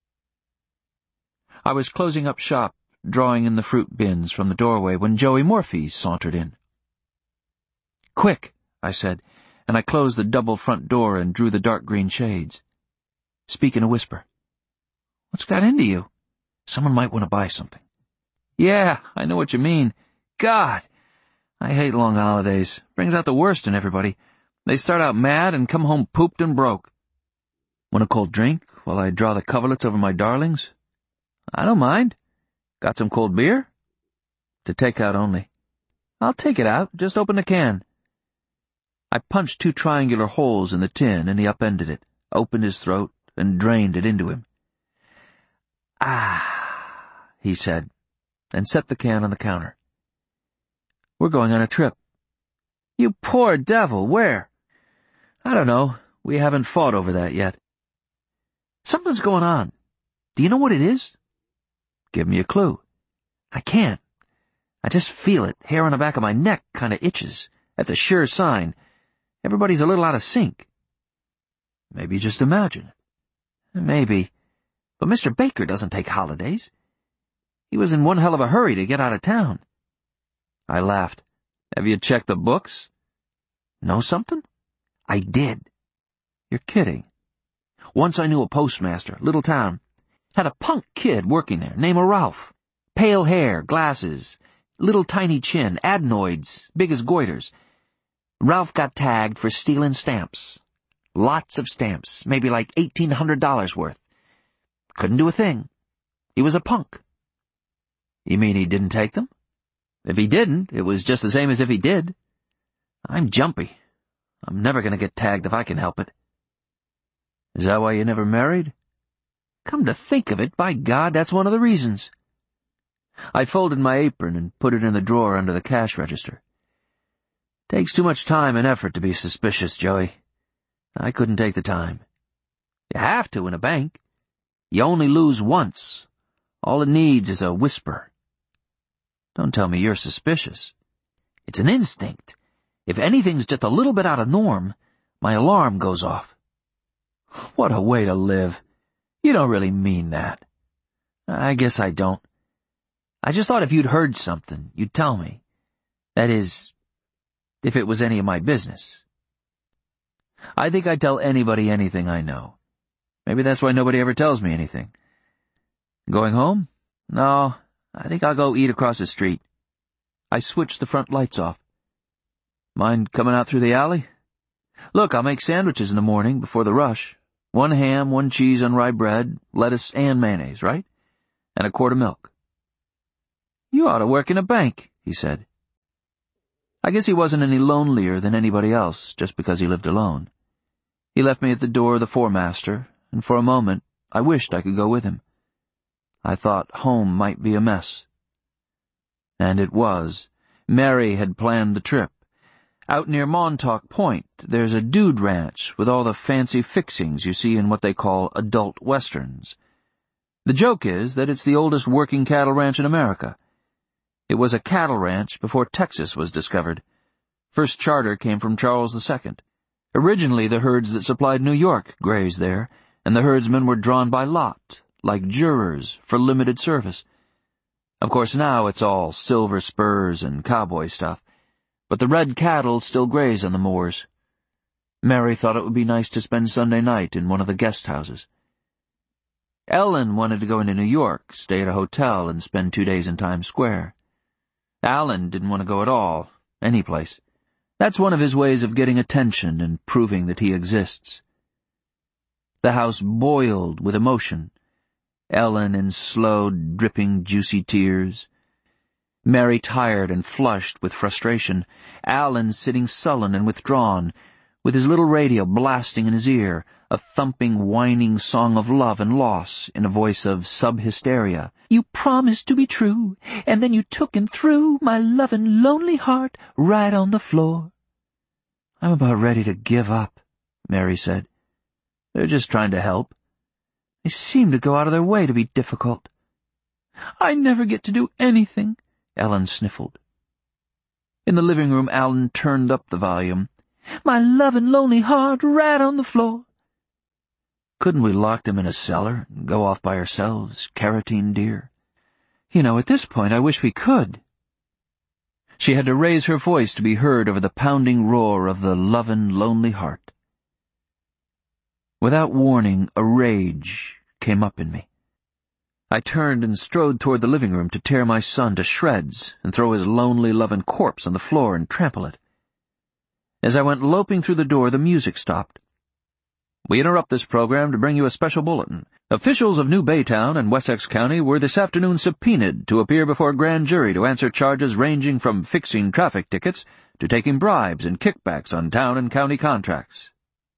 I was closing up shop, drawing in the fruit bins from the doorway, when Joey Morphy sauntered in. "Quick," I said, and I closed the double front door and drew the dark green shades. Speak in a whisper. "What's got into you? Someone might want to buy something." "Yeah, I know what you mean. God, I hate long holidays. Brings out the worst in everybody. They start out mad and come home pooped and broke. Want a cold drink while I draw the coverlets over my darlings? I don't mind. Got some cold beer? To take out only. I'll take it out. Just open the can." I punched two triangular holes in the tin, and he upended it, opened his throat, and drained it into him. "Ah," he said, and set the can on the counter. "We're going on a trip." "You poor devil, where?" "I don't know. We haven't fought over that yet." "Something's going on. Do you know what it is?" "Give me a clue." "I can't. I just feel it. Hair on the back of my neck kind of itches. That's a sure sign. Everybody's a little out of sync." "Maybe just imagine it." "Maybe. But Mister Baker doesn't take holidays. He was in one hell of a hurry to get out of town." I laughed. "Have you checked the books?" "Know something?" "I did." "You're kidding." "Once I knew a postmaster, little town. Had a punk kid working there, name of Ralph. Pale hair, glasses, little tiny chin, adenoids, big as goiters. Ralph got tagged for stealing stamps. Lots of stamps, maybe like eighteen hundred dollars worth. Couldn't do a thing. He was a punk." "You mean he didn't take them?" "If he didn't, it was just the same as if he did. I'm jumpy. I'm never going to get tagged if I can help it." "Is that why you never married?" "Come to think of it, by God, that's one of the reasons." I folded my apron and put it in the drawer under the cash register. "Takes too much time and effort to be suspicious, Joey. I couldn't take the time. You have to in a bank. You only lose once. All it needs is a whisper." "Don't tell me you're suspicious." "It's an instinct. If anything's just a little bit out of norm, my alarm goes off." What a way to live. You don't really mean that. I guess I don't. I just thought if you'd heard something, you'd tell me. That is, if it was any of my business. I think I'd tell anybody anything I know. Maybe that's why nobody ever tells me anything. Going home? No, I think I'll go eat across the street. I switched the front lights off. Mind coming out through the alley? Look, I'll make sandwiches in the morning before the rush. One ham, one cheese on rye bread, lettuce and mayonnaise, right? And a quart of milk. You ought to work in a bank, he said. I guess he wasn't any lonelier than anybody else just because he lived alone. He left me at the door of the Four-Master, and for a moment I wished I could go with him. I thought home might be a mess. And it was. Mary had planned the trip. Out near Montauk Point, there's a dude ranch with all the fancy fixings you see in what they call adult westerns. The joke is that it's the oldest working cattle ranch in America. It was a cattle ranch before Texas was discovered. First charter came from Charles the Second. Originally, the herds that supplied New York grazed there, and the herdsmen were drawn by lot, like jurors, for limited service. Of course, now it's all silver spurs and cowboy stuff, but the red cattle still graze on the moors. Mary thought it would be nice to spend Sunday night in one of the guest houses. Ellen wanted to go into New York, stay at a hotel, and spend two days in Times Square. Alan didn't want to go at all, any place. That's one of his ways of getting attention and proving that he exists. The house boiled with emotion. Ellen in slow, dripping, juicy tears. Mary tired and flushed with frustration. Alan sitting sullen and withdrawn, with his little radio blasting in his ear, a thumping, whining song of love and loss in a voice of sub-hysteria. You promised to be true, and then you took and threw my lovin' lonely heart right on the floor. I'm about ready to give up, Mary said. They're just trying to help. They seem to go out of their way to be difficult. I never get to do anything, Ellen sniffled. In the living room, Alan turned up the volume. My lovin' lonely heart right on the floor. Couldn't we lock them in a cellar and go off by ourselves, Carotene dear? You know, at this point I wish we could. She had to raise her voice to be heard over the pounding roar of the lovin' lonely heart. Without warning, a rage came up in me. I turned and strode toward the living room to tear my son to shreds and throw his lonely, lovin' corpse on the floor and trample it. As I went loping through the door, the music stopped. We interrupt this program to bring you a special bulletin. Officials of New Baytown and Wessex County were this afternoon subpoenaed to appear before a grand jury to answer charges ranging from fixing traffic tickets to taking bribes and kickbacks on town and county contracts.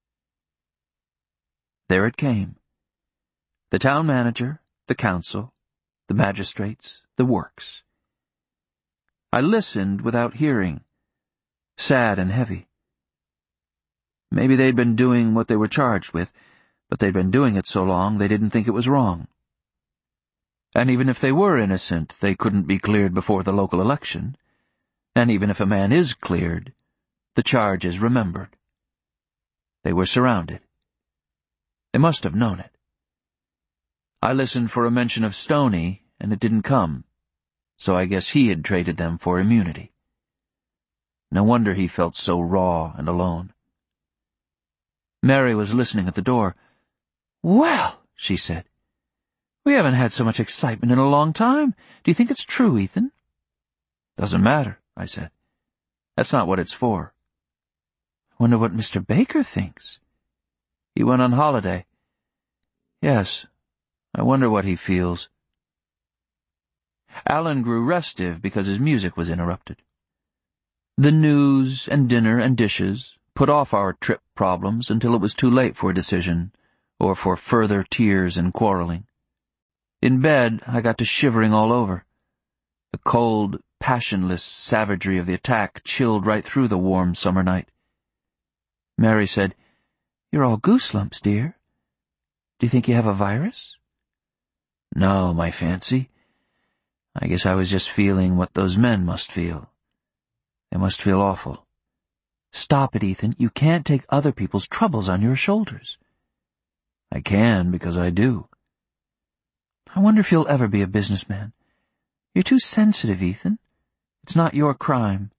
There it came. The town manager, the council, the magistrates, the works. I listened without hearing, sad and heavy. Maybe they'd been doing what they were charged with, but they'd been doing it so long they didn't think it was wrong. And even if they were innocent, they couldn't be cleared before the local election. And even if a man is cleared, the charge is remembered. They were surrounded. They must have known it. I listened for a mention of Stoney, and it didn't come, so I guess he had traded them for immunity. No wonder he felt so raw and alone. Mary was listening at the door. Well, she said, we haven't had so much excitement in a long time. Do you think it's true, Ethan? Doesn't matter, I said. That's not what it's for. I wonder what Mister Baker thinks. He went on holiday. Yes, I wonder what he feels. Alan grew restive because his music was interrupted. The news and dinner and dishes put off our trip problems until it was too late for a decision, or for further tears and quarreling. In bed, I got to shivering all over. The cold, passionless savagery of the attack chilled right through the warm summer night. Mary said, You're all gooselumps, dear. Do you think you have a virus? No, my fancy. I guess I was just feeling what those men must feel. They must feel awful. Stop it, Ethan. You can't take other people's troubles on your shoulders. I can because I do. I wonder if you'll ever be a businessman. You're too sensitive, Ethan. It's not your crime.